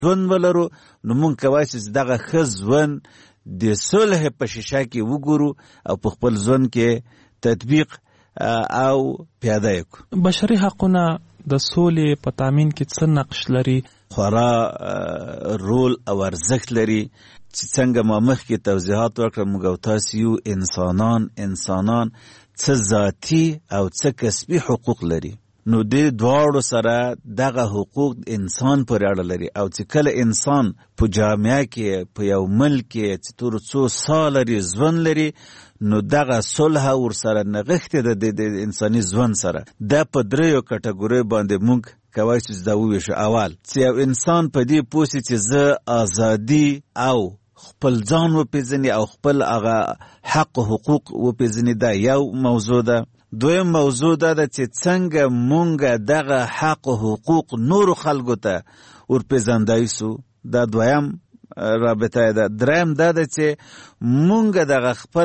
ژوند ولرو، نو مونږ کولی شو چې دغه ښه ژوند د صلح په شیشه کې وګورو او په خپل ژوند کې تطبیق او پیاده یې کړو. بشري حقونه د سولې په تامین کې څه نقش لري؟ خورا رول او ارزښت لري چې څنګه ما مخکې توضیحات وکړم. موږ او تاسو یو انسانان څه ذاتي او څه کسبي حقوق لري، نو دې دواړو سره دغه حقوق انسان پورې اړه لري. او چې کله انسان په جامعه کې په یو ملک کې چې تر څو سال لري ژوند لري، نو دغه صلح ورسره نغښتې ده د انساني ژوند سره. دا په دریو کټګوریو باندې موږ کولی شو چې دا وویشو. اول چې یو انسان په دې پوه شي چې زه ازادي او خپل ځان وپېژني او خپل هغه حق و حقوق وپېژني، دا یو موضوع ده. دویم موضوع دا ده چې څنګه مونږ دغه حق و حقوق نورو خلکو ته ورپېژندای سو، دا دویم رابطه ده. دریم دا ده چې مونږ دغه خپل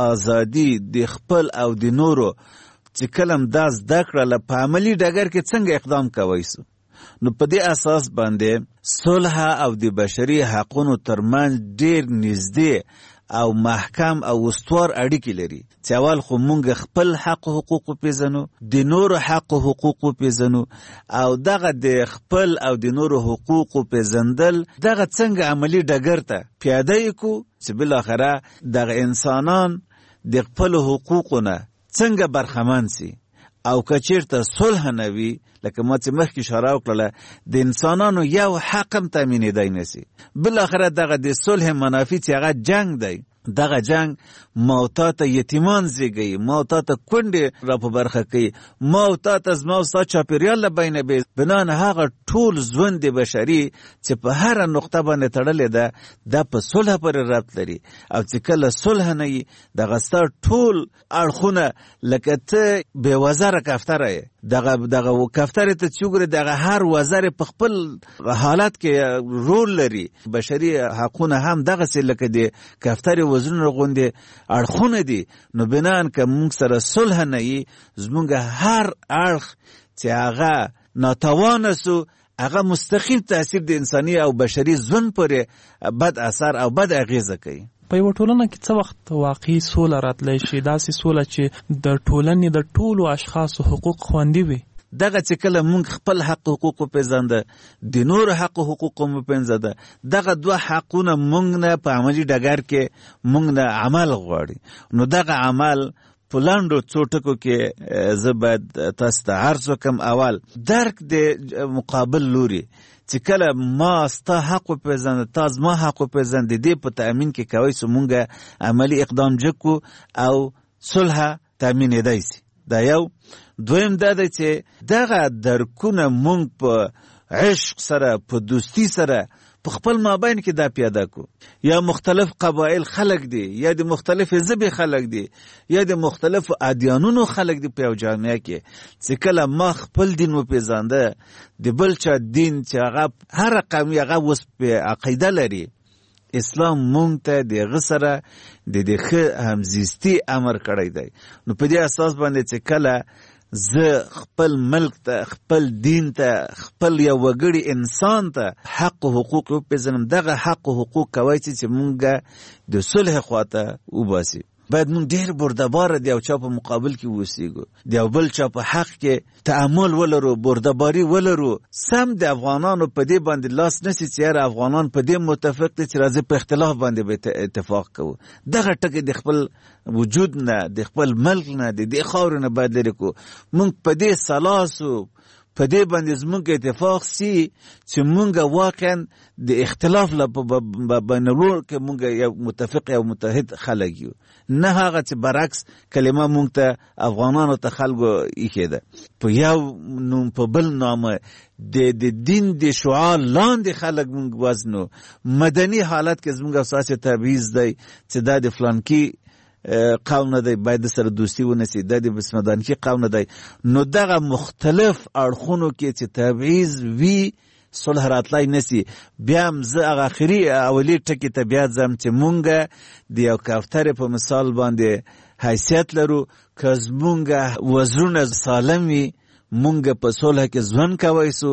ازادي د خپل او د نورو چې کلم دا زده کړله په عملي ډګر کې څنګه اقدام کوی سو. نو په دې اساس باندې صلح او د بشري حقونو ترمنځ ډېر نږدې او محکم او استوار اړیکې لري. چې اول خو مونږ خپل حق و حقوق وپېژنو، د نورو حق و حقوق وپېژنو، او دغه د خپل او د نورو حقوق وپېژندل دغه څنګه عملي ډګر ته پیاده یې کړو چې بالاخره دغه انسانان د خپل حقوقو نه څنګه برخمن سي. او که چېرته صلح نه وي، لکه ما چې مخکې اشاره وکړله، د انسانانو یو حق هم تامینېدی نه سي. بالاخره دغه د صلح منافع چې هغه جنگ دی، دغه جنگ ما تا ته یتیمان زیږوي، ما تا ته کونډې را په برخه کوي، ما تا ته زما او ستا چاپېریال له بینه بې بنان هغه ټول ژوند بشري چې په هره نقطه باندې تړلې ده، دا په صلح پورې ربط لري. او چې کله صلح نه وي، دغه ستا ټول اړخونه لکه ته بې وزره کفتره یې، دغه کفترې ته چې وګورې دغه هر وزر په خپل حالت کې رول لري. بشري حقونه هم دغسې لکه د کفترې وزرونه غوندې اړخونه دي. نو بنان که موږ سره صلح نه وي، زموږ هر اړخ چې هغه ناتوانه سو، هغه مستقیم تاثیر د انساني او بشري ژوند پورې بد اثر او بد اغیزه کوي. په یوه ټولنه کې څه وخت واقعي سوله راتلی شي، داسې سوله چې د ټولنې د ټولو اشخاصو حقوق خوندي وي؟ دغه چې کله مونږ خپل حق حقوق وپېژنده، د نورو حق حقوق هم وپېژنده، دغه دوه حقونه مونږ نه په عملي ډګر کې مونږ نه عمل غواړي. نو دغه عمل په لنډو څو ټکو کې زه باید تاسو ته عرض وکړم. اول درک د مقابل لوري، چې کله ما ستا حق وپېژنده، تا زما حق وپېژنده، د دې په تأمین کې کوی سو مونږ عملي اقدام جکو او صلح تأمینېدی سي. دا یو. دویم دا دی چې دغه درکونه مونږ په عشق سره، په دوستی سره، په خپل مابین کې دا پیاده کو. یا مختلف قبایل خلق دي، یا د مختلف ژبې خلق دي، یا د مختلف ادیانونو خلق دي په یو جامعه کې. چې کله ما خپل دین وپېژانده، د بل چا دین چې هغه هر قومي هغه اوس په عقیده لري، اسلام مونږ ته د هغه سره د ښه همزیستي امر کړی دی. نو په دې اساس باندې چې کله زه خپل ملک ته، خپل دین ته، خپل یو وګړي انسان ته حق و حقوق وپېژنم، دغه حق و حقوق کوی چې مونږ د صلح خواته وباسي. باید مونږ ډېر بردباره د یو چا په مقابل کې اوسېږو، د یو بل چا په حق کې تعامل ولرو، بردباري ولرو. سم د افغانانو په دې باندې لاس نسی چې یاره افغانان په دې متفق دي چې راځي په اختلاف باندې به اتفاق کوو. دغه ټکي د خپل وجود نه، د خپل ملک نه، د دې خاورې نه باید لرې کړو. مونږ په دې سلاسو په دې باندې زمونږ اتفاق سي چې مونږ واقعا د اختلاف بینالور کې مونږ یو متفق او متحد خلک یو، نه هغه چې برعکس کلمه مونږ ته افغانانو ته خلکو ایښې ده په یو نوم په بل نامه د دین د شعار لاندې خلک مونږ وزنو. مدني حالت کې زمونږ اساسي تبعیض دی چې دا د فلانکي قوم نه دی، باید سره دوستی ونسی، دا د بسمدانکی قوم نه دی. نو دغه مختلف اړخونو کې چې تبعیض وی، صلح راتلای نسی. بیا هم زه هغه اخري اولی ټکي ته بیا ځم چې مونږ د یو کفترې په مثال باندې حیثیت لرو. که زمونږ وزرونه سالم وي، مونږ په صلح کې ژوند کوی سو،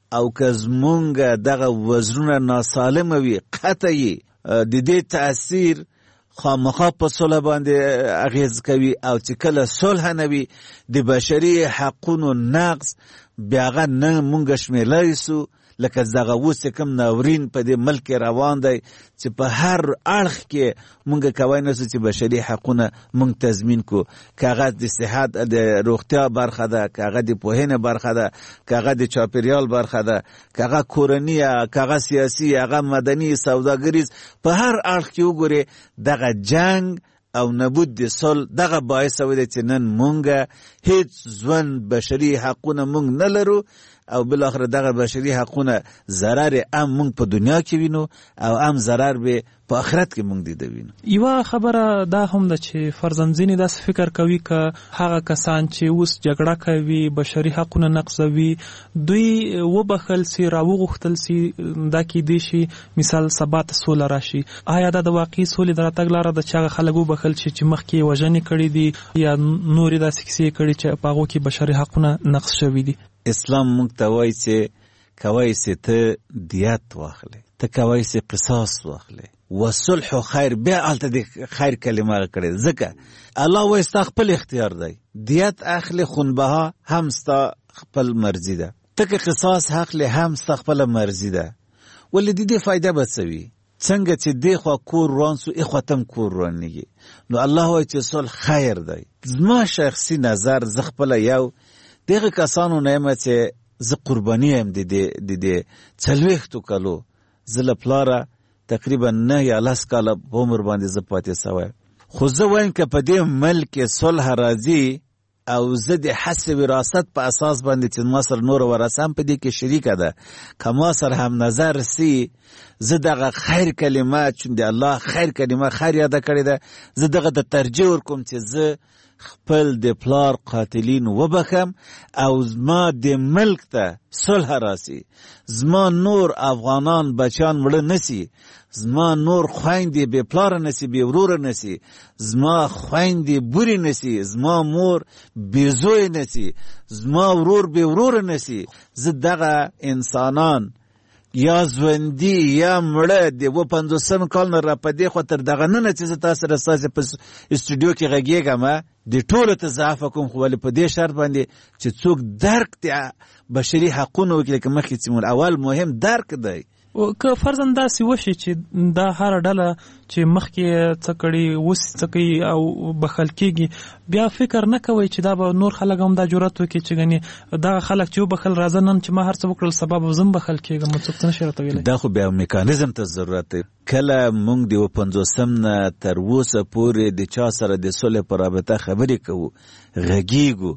او که زمونږ دغه وزرونه ناسالمه وي قطعي د دې تاثیر خامخا په صلح باندې اغیز کوي او چې کله صلح نه وي د بشري حقونو نقض بیا هغه نه مونږ شمیرلی سو لکه دغه اوس کوم ناورین په دې ملک روان دی چې په هر اړخ کې مونږ کولی نه سو چې بشري حقونه مونږ تضمین کو که هغه د صحت د روغتیا برخه ده که هغه د پوهنې برخه ده که هغه د چاپیریال برخه ده که هغه کورني که هغه سیاسي هغه مدني سوداګریز په هر اړخ کې وګورې دغه جنگ او نبود د صلح دغه باعث شوی چې نن مونږ هیڅ ژوند بشري حقونه مونږ نه لرو او بالاخره دغه بشري حقونه ضرر هم مونږ په دنیا کې وینو او هم ضرر به په آخرت کې مونږ دیده وینو. یوه خبره دا هم ده چې فرضاً ځینې داسې فکر کوي که هغه کسان چې اوس جګړه کوي بشري حقونه نقضوي دوی وبخل سي راوغوښتل سي دا کیدی شي مثال سبا ته سوله راشي. آیا دا د واقعي سولې د راتګ لاره ده چې هغه خلک وبخل شي چې مخکې وژنې کړي دي یا نورې داسې کیسې کړي چې په هغو کې بشري حقونه نقض شوي دي؟ اسلام مونږ ته وایي چې کوای سي ته دیت واخلې، ته کوای سي قصاص واخلې، وصلح خیر. بیا هلته د خیر کلمه کړې ځکه الله وایي ستا خپل اختیار دی. دیت اخلې خونبها هم ستا خپل مرضي ده، ته که قصاص اخلې هم ستا خپل مرضي ده. ولې د دې فایده به څه وي؟ څنګه چې دې خوا کور روان سو اخوا تم کور روانېږي. نو الله وایي چې صلح خیر دی. زما شخصي نظر زه خپله یو دغه کسانو نه یم چې زه قرباني یم د دې 40 کالو زه له پلاره تقریبا 9 یا 10 کاله په عمر باندې زه پاتې سوی. خو زه وایم که په دې ملک صلح راځي او زه د حس وراثت په اساس باندې چې ما سره نور ورثه هم په دې کې شریکه ده که ما سره هم نظر سي زه دغه خیر کلمه چون د الله خیر کلمه خیر یاده کړې ده زه دغه د ترجیح ورکوم چې زه خپل د پلار قاتلین وبخم او زما د ملک ته صلح راسي، زما نور افغانان بچان مړه نسی، زما نور خویندې بې پلاره نسی بې وروره نسی، زما خویندې بورې نسی، زما مور بې زوی نسی، زما ورور بې وروره نسی. زه دغه انسانان یا ژوندي یا مړه د 50 کال نه را په دې خوا تر دغه نه چې زه تاسو سره ستاسې په استودیو کې غږېږم د ټولو ته ضعف کوم، خو ولې په دې شرط باندې چې څوک درک د بشري حقونو وکړي که مخکې چې اول مهم درک دی. که فرضاً داسې وشي چې دا هره ډله چې مخکې څه کړي اوس څه کوي او بخل کېږي بیا فکر نه کوئ چې دا به نور خلک هم دا جرأت وکړي چې ګنې دغه خلک چې وبخل راځه نن چې ما هر څه وکړل سبا به زه هم بخل کېږم څوک څه نشي راته ویلی. دا خو بیا میکانیزم ته ضرورت دی. کله موږ د 50 نه تر اوسه پورې د چا سره د صلح په رابطه خبرې کوو غږیږو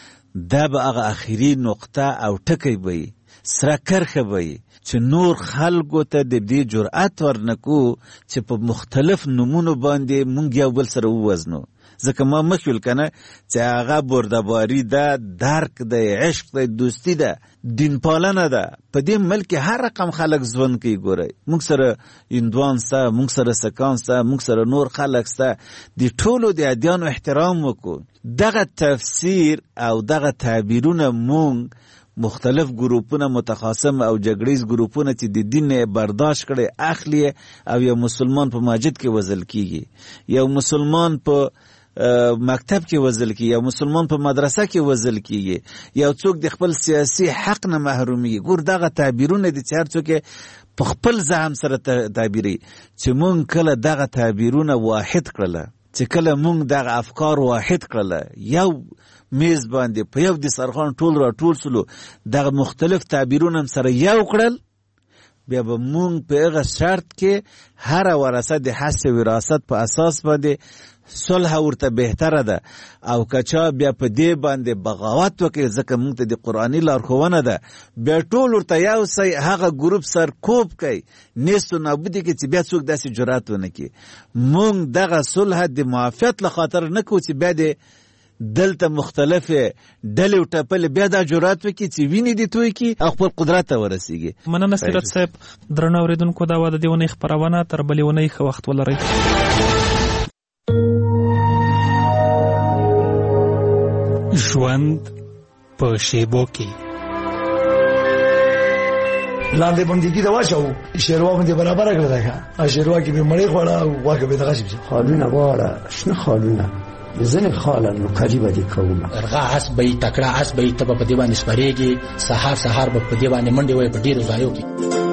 دا به هغه اخري نقطه او ټکی به وي سره کرښه به وي چې نور خلکو ته د دې جرأت ورنکو چې په مختلف نومونو باندې مونږ یو بل سره ووزنو. ځکه ما مخکې ویل کنه چې هغه بردباري ده، درک ده، عشق ده، دوستی ده، دین پالنه ده. په دې ملک هر رقم خلک ژوند کوي. ګورئ مونږ سره هندوان سته، مونږ سره سکان سته، مونږ سره نور خلک سته. د ټولو د ادیانو احترام وکړو. دغه تفسیر او دغه تعبیرونه مونږ مختلف گروپونه متخاصم او جګړیز گروپونه چې د دین برداشت کړي اخلي او یو مسلمان په مسجد کې وزل کیږي، یو مسلمان په مکتب کې وزل کیږي، یو مسلمان په مدرسه کې وزل کیږي، یو څوک د خپل سیاسي حق نه محرومي. ګور دغه تعبیرونه د چار څوک په خپل ځان سره تعبیري چې مونږ کله دغه تعبیرونه واحد کړل، چې کله مونږ دغه افکار واحد کړل یو میز باندې په یو دسترخوان ټول را ټول سلو دغه مختلف تعبیرونه سره یو کړل بیا به مونږ په هغه شرط کې هر ورثه د حس وراثت په اساس باندې صلح ورته بهتره ده. او کچا بیا په دې باندې بغاوت وکړي ځکه مونږ ته د قرآني لارښوونه ده بیا ټول ورته یو سی هغه ګروپ سر کوب کوي نیست و نابودي کې چې بیا څوک داسې جرأت ونه کړي. مونږ دغه صلح د معافیت له خاطر نه کوو چې بیا د دلته مختلفه ډلې او ټپلې بیا دا جرأت وکړي چې ویني دي توی کې او خپل قدرت ته ورسیږي. مننه سیرت صاحب. درنو اوریدونکو دا و د دې ونې خپرونه تر بلې ونې ښه وخت ولرئ. ژوند په شیبو کې لاندې بندګي دا واچو شیروا باندې برابر کړل دا شیروا کې به مړې خوړه او واګه به دغه شي خالونه واړه شنه خالونه زنه خاله نو قریبه دي کومه ارغا حسبې تکړه حسبې ته په دیوان سپریږي سحر په دیوان منډي وي په ډیرو ځایو کې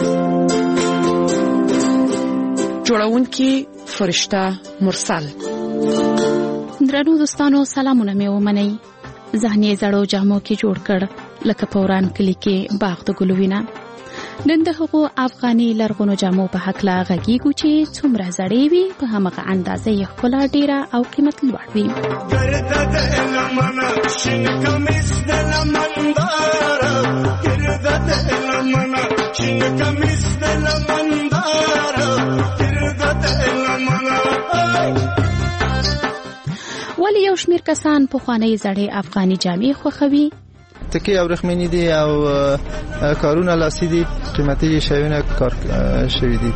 جوړونکي فرشته مرسل. درنو دوستانو سلامونه مې ومنئ. ذهني زړو جامو کې جوړ کړ لکه پوران کلی کې باغ د ګلوینه. نن د هغو افغاني لرغونو جامو په هکله غږیږو چې څومره زړې وي په همغه اندازه یې ښکلا ډیره او قیمت لوړ وي. ولی یو شمیر کسان پخوانۍ زړې افغاني جامې خوښوي. تکي او رخمنی دي او کارونه لاسي دي، قیمتي شیونه کار شوی دي.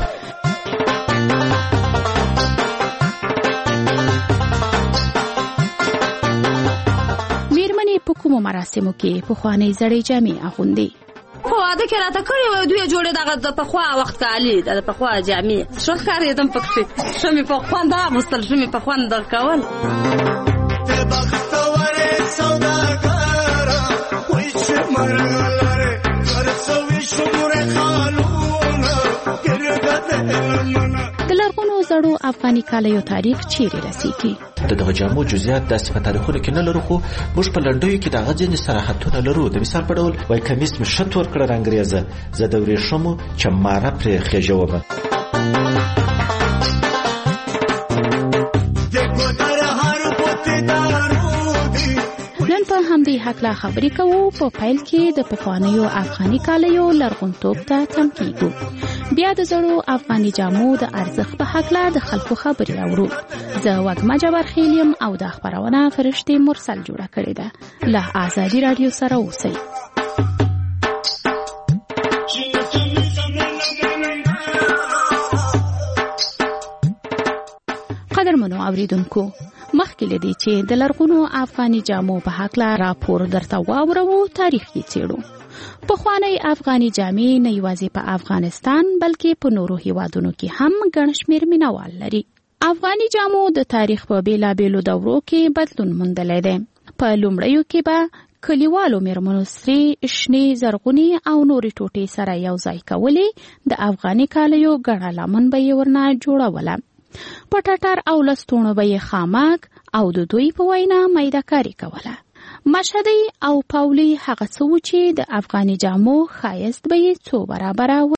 میرمنې په کومو مراسمو کې پخوانۍ زړې جامې اغوندي؟ خو واده کې راته کړی و دوی جوړې دغه د پخوا وخت کالي د پخوا جامې ښه ښکارېدم پکښې ښه مې په خوند اغوستل ښه مې په خوند درکول. د لرغونو زړو افغاني کالیو تاریخ چیرې رسیږي؟ د دغه جامو جزئیات داسې په تاریخونو کې نه لرو، خو موږ په لنډیو کې دغه ځینې صراحتونه لرو. د مثال په ډول وایي کمیس مې ښه تور کړه رنګریزه، زه د ورېښمو چماره پرې خېژومه. نن په همدې هکله خبرې کوو. په پیل کې د پخوانیو افغاني کالیو لرغونتوب ته تم کیږو، بیا د زړو افغاني جامو د ارزښت په هکله د خلکو خبرې اورو. زه وږمه جبارخیل یم او دا خپرونه فرشتې مرسل جوړه کړې ده. له آزادي رادیو سره اوسئ. قدرمنو اوریدونکو، مخکې له دې چې د لرغونو افغاني جامو په هکله راپور درته واورو، تاریخ یې څېړو. پخوانۍ افغاني جامې نه یوازې په افغانستان بلکې په نورو هیوادونو کې هم ګڼ شمېر مینوال لري. افغاني جامو د تاریخ په بیلابیلو دورو کې بدلون موندلی دی. په لومړیو کې به کلیوالو میرمنو سرې، شنې، زرغونې او نورې ټوټې سره یو ځای کولې. د افغاني کالیو ګڼه لمن به یې ورنه جوړوله. په ټټر او لستوڼو به یې خامک او د دوی په وینا میده کاري کوله. مشهدي او پاولي هغه څه و چې د افغاني جامو ښایست به یې څو برابره